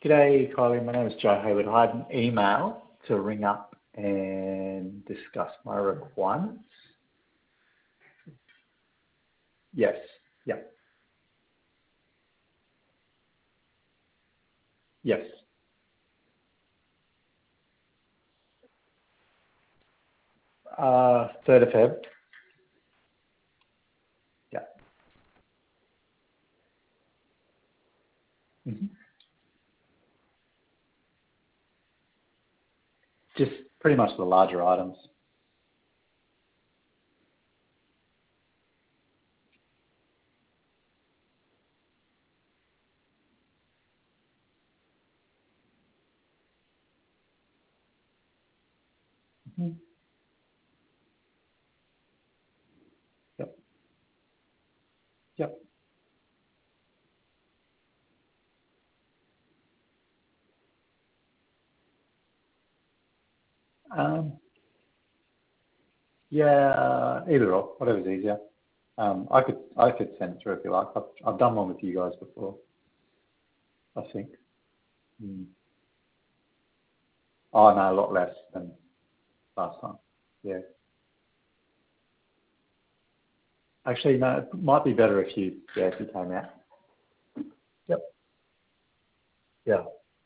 G'day, Kylie. My name is Joe Hayward. I had an email to ring up and discuss my requirements. Yes. Yep. Yes. 3rd of Feb. Yeah. hmm Just pretty much the larger items. hmm Yep. Yep. Um, yeah, either or, whatever's easier. I could send it through if you like. I've done one with you guys before, I think. Mm. Oh no, a lot less than last time. Yeah. Actually, no, it might be better if you came out. Yep. Yeah.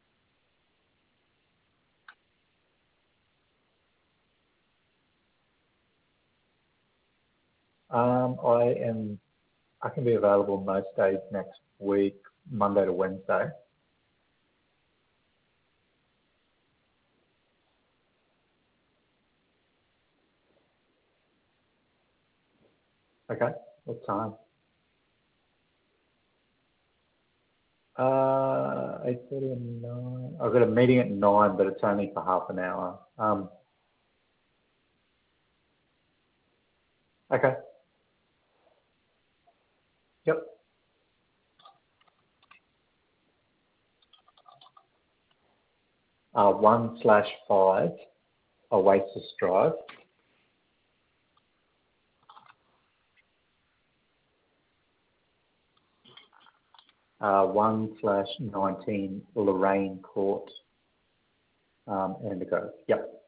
I am. I can be available most days next week, Monday to Wednesday. Okay. What time? 8:30 and 9. I've got a meeting at 9, but it's only for half an hour. Okay. Yep. 1/5 Oasis Drive. 1/19 Lorraine Court, Indigo. Yep.